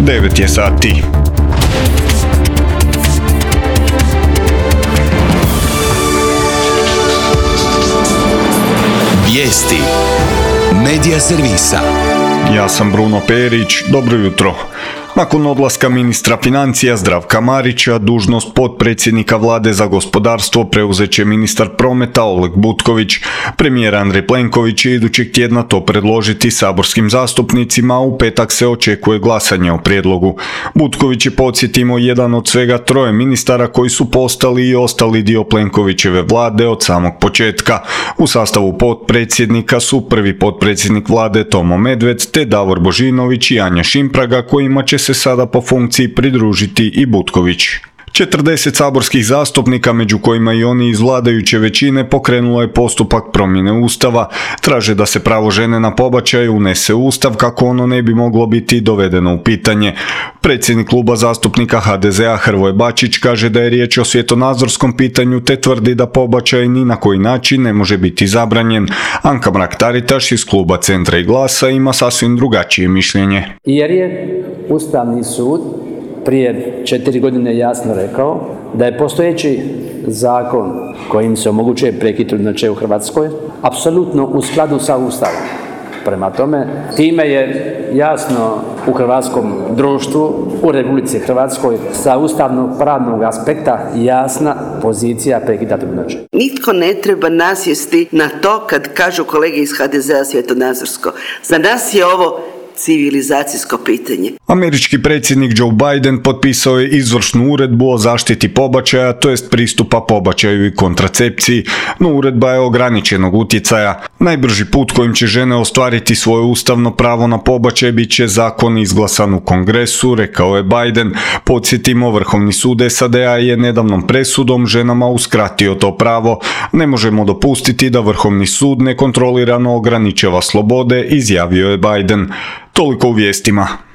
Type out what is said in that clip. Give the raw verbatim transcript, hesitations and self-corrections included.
devet je sati. Vijesti Medija servisa. Ja sam Bruno Perić, dobro jutro. Nakon odlaska ministra financija Zdravka Marića, dužnost potpredsjednika vlade za gospodarstvo preuzet će ministar prometa Oleg Butković. Premijer Andrej Plenković će idućeg tjedna to predložiti saborskim zastupnicima, a u petak se očekuje glasanje o prijedlogu. Butković je, podsjetimo, jedan od svega troje ministara koji su postali i ostali dio Plenkovićeve vlade od samog početka. U sastavu potpredsjednika su prvi potpredsjednik vlade Tomo Medved te Davor Božinović i Anja Šimpraga, kojima će se sada po funkciji pridružiti i Butković. četrdeset saborskih zastupnika, među kojima i oni iz vladajuće većine, pokrenulo je postupak promjene Ustava. Traže da se pravo žene na pobačaj unese u Ustav kako ono ne bi moglo biti dovedeno u pitanje. Predsjednik kluba zastupnika ha de ze a Hrvoje Bačić kaže da je riječ o svjetonazorskom pitanju te tvrdi da pobačaj ni na koji način ne može biti zabranjen. Anka Mrak-Taritaš iz kluba Centra i Glasa ima sasvim drugačije mišljenje. Jer je Ustavni sud prije četiri godine jasno rekao da je postojeći zakon kojim se omogućuje prekid trudnoće u Hrvatskoj apsolutno u skladu sa Ustavom. Prema tome, time je jasno u hrvatskom društvu, u Republici Hrvatskoj, sa ustavnog pravnog aspekta jasna pozicija prekida trudnoće. Nitko ne treba nasjesti na to kad kažu kolege iz ha de ze a svjetonazorsko. Za nas je ovo civilizacijsko pitanje. Američki predsjednik Joe Biden potpisao je izvršnu uredbu o zaštiti pobačaja, to jest pristupa pobačaju i kontracepciji, no uredba je ograničenog utjecaja. Najbrži put kojim će žene ostvariti svoje ustavno pravo na pobačaj bit će zakon izglasan u Kongresu, rekao je Biden. Podsjetimo, Vrhovni sud es a de a je nedavnom presudom ženama uskratio to pravo. Ne možemo dopustiti da Vrhovni sud nekontrolirano ograničava slobode, izjavio je Biden. Toliko u vijestima.